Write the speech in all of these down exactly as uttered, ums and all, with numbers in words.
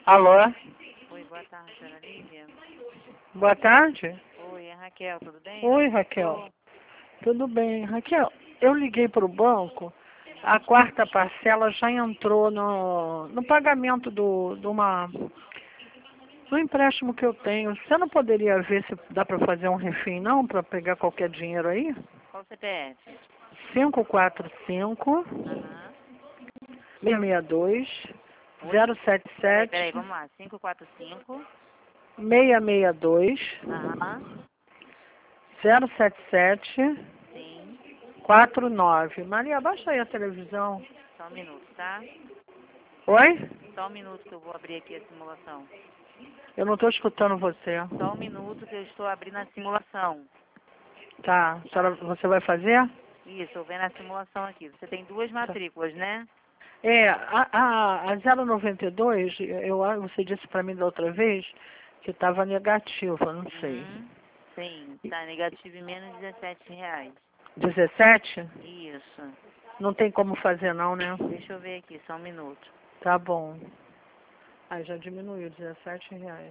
Alô? Oi, boa tarde, senhora Lívia. Boa tarde. Oi, é Raquel, tudo bem? Oi, Raquel. Tudo bem. Raquel, eu liguei para o banco, a quarta parcela já entrou no, no pagamento do, de uma, do empréstimo que eu tenho. Você não poderia ver se dá para fazer um refim, não, para pegar qualquer dinheiro aí? Qual o C P F? cinco quatro cinco, Aham. seis seis dois, Oi? zero sete Peraí, sete, peraí, vamos lá. cinco quatro cinco. seis seis dois, Aham. zero sete sete, Sim. quatro nove. Maria, baixa aí a televisão. Só um minuto, tá? Oi? Só um minuto que eu vou abrir aqui a simulação. Eu não estou escutando você. Só um minuto que eu estou abrindo a simulação. Tá. A senhora, Tá? você vai fazer? Isso, eu vendo a simulação aqui. Você tem duas Tá. matrículas, né? É, a, a, a zero noventa e dois, eu, você disse para mim da outra vez que estava negativa, não sei. Uhum. Sim, tá negativo em menos dezessete reais. dezessete? Isso. Não tem como fazer não, né? Deixa eu ver aqui, só um minuto. Tá bom. Aí já diminuiu, dezessete reais.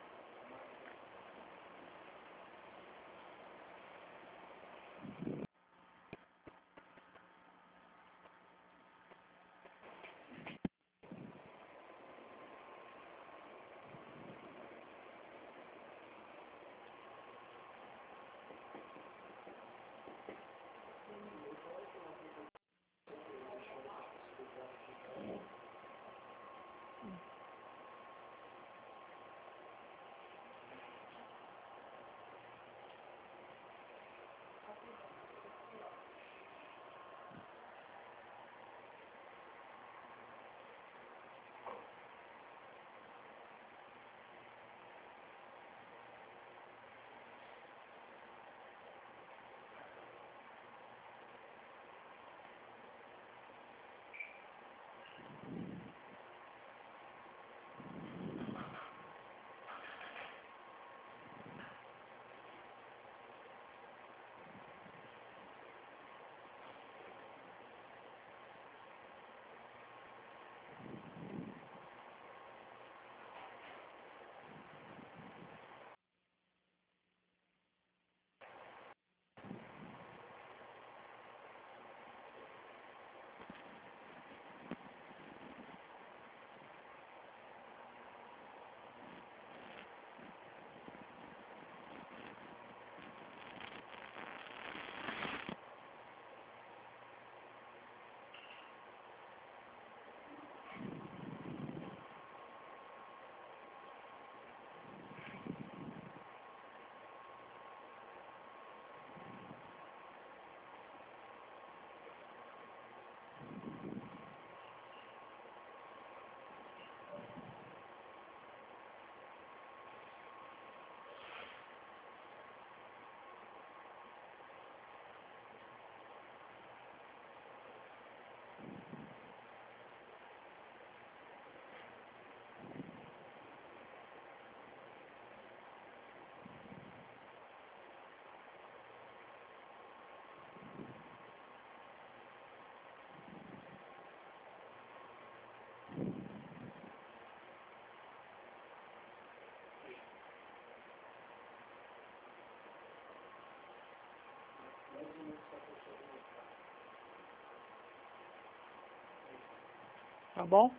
Tá bom?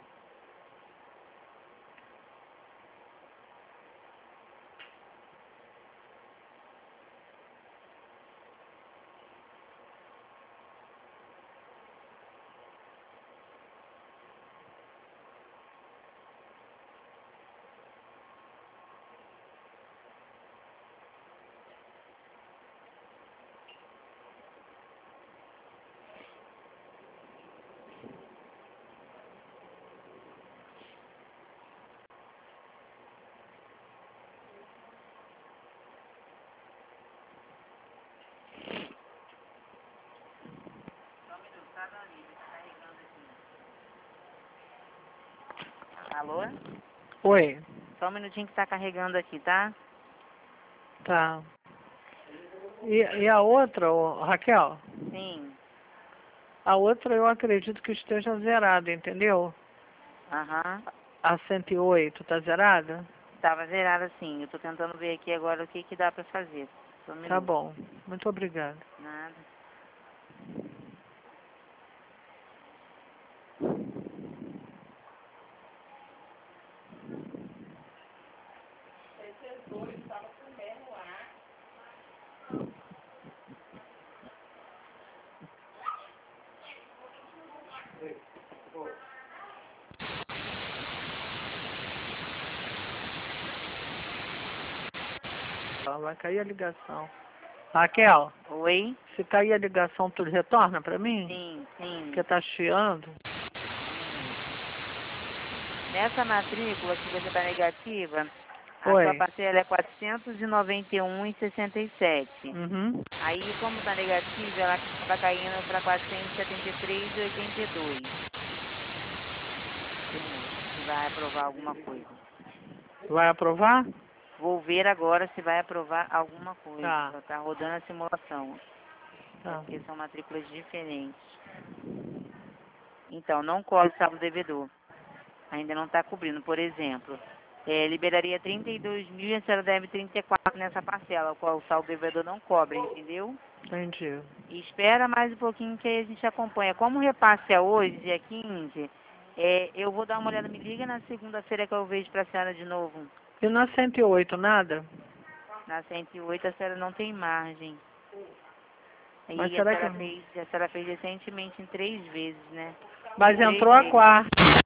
Alô? Oi. Só um minutinho que tá carregando aqui, tá? Tá. E, e a outra, ô, Raquel? Sim. A outra eu acredito que esteja zerada, entendeu? Aham. a cento e oito tá zerada? Tava zerada sim. Eu tô tentando ver aqui agora o que que dá pra fazer. Só um Tá minuto. bom. Muito obrigada. Nada. Ó, vai cair a ligação. Raquel, Oi? se cair a ligação, tu retorna pra mim? Sim, sim. Porque tá chiando. Nessa matrícula que você tá negativa, a Oi. sua parcela é quatrocentos e noventa e um e sessenta e sete. Uhum. Aí, como tá negativa, ela acaba caindo para quatrocentos e setenta e três e oitenta e dois. Se vai aprovar alguma coisa. Vai aprovar? Vou ver agora se vai aprovar alguma coisa. Tá. Só tá rodando a simulação. Tá. Porque são matrículas diferentes. Então, não cobre o saldo devedor. Ainda não está cobrindo. Por exemplo, é, liberaria trinta e dois mil e a senhora deve trinta e quatro nessa parcela, a qual o saldo devedor não cobre, entendeu? Entendi. E espera mais um pouquinho que aí a gente acompanha. Como o repasse é hoje, dia quinze, é, eu vou dar uma olhada. Me liga na segunda-feira que eu vejo para a senhora de novo. E na cento e oito, nada? Na cento e oito a senhora não tem margem. Mas E a será senhora que... fez, a senhora fez recentemente em três vezes, né? Mas Três entrou a vezes. quarta.